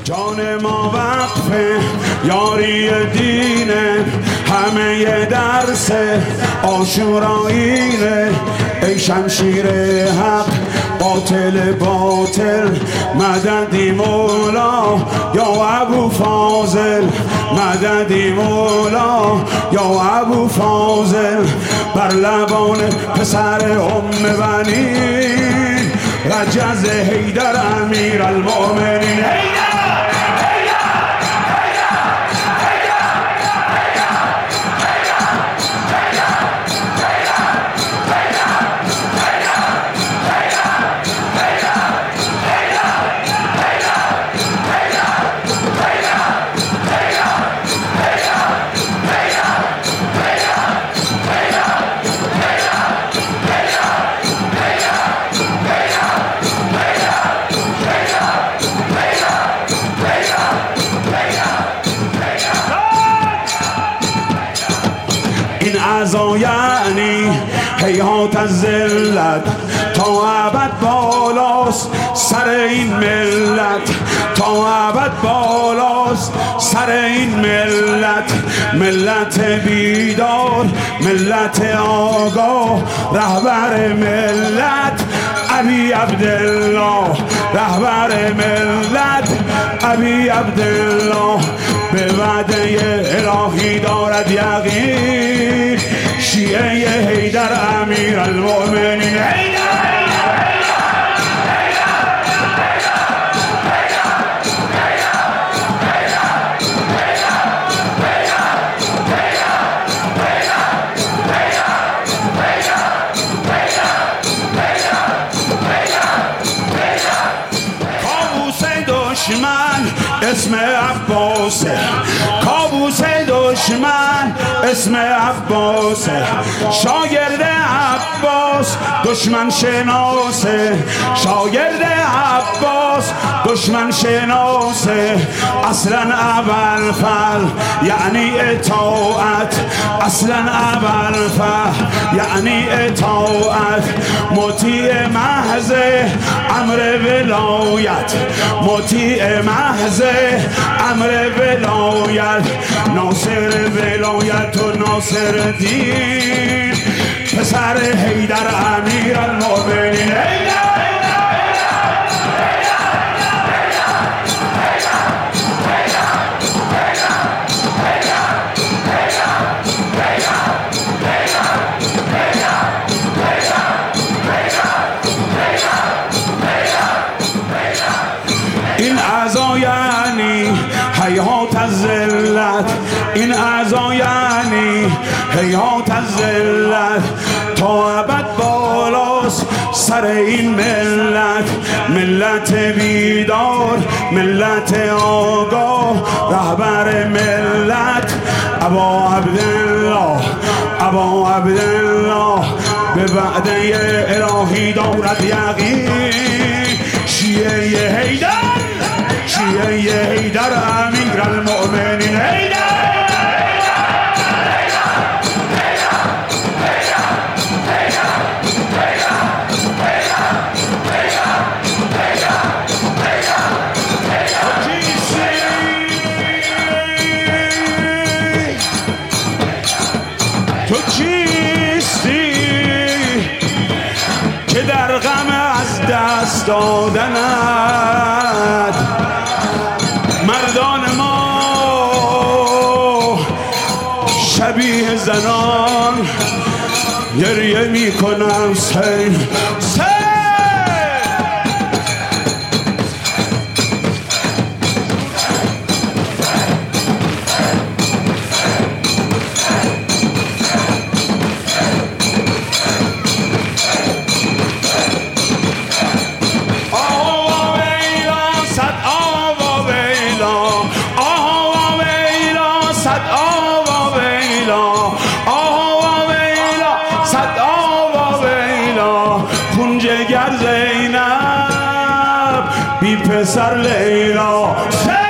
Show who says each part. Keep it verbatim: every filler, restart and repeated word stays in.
Speaker 1: جان ما وقف یاری دینه، همه ی درس آشورایینه. ای شمشیر حق باطل باطل، مددی مولا یا ابو فاضل، مددی مولا یا ابو فاضل. بر لبان پسر ام بنی رجز حیدر امیر المؤمنین. این عزا یعنی هیهات از ذلت، تا ابد بالاست سر این ملت، تا ابد بالاست سر این ملت. ملت بیدار، ملت آگاه، رهبر ملت ابی عبدالله، رهبر ملت ابی عبدالله. به وعده الهی دارد یقین، شیعه حیدر امیر المؤمنین. کابوس دشمن اسم عباسه، کابوس دشمن اسم عباسه. شاگرد عباس دشمن شناسه، شاگرد عباس دشمن شناسه. اصلا ابوالفضل یعنی اطاعت، اصلا ابوالفضل یعنی اطاعت. مطیع محض امر ولایت، مطیع محض امر ولایت. ناصر ولایت و ناصر دین، پسر حیدر امیر المؤمنین. این عزا یعنی هیهات از ذلت، این عزا یعنی هیهات از ذلت. تا ابد بالاست سر این ملت، ملت بیدار، ملت آگاه، رهبر ملت ابا عبدالله، ابا عبدالله. به وعده الهی دارد یقین، شیعه حیدر، شیعه حیدر امیر المؤمنین. تو چیستی که در غم از دست دادنت مردان ما شبیه زنان گریه می کنم. سین جگر زینب بی پسر لیلا.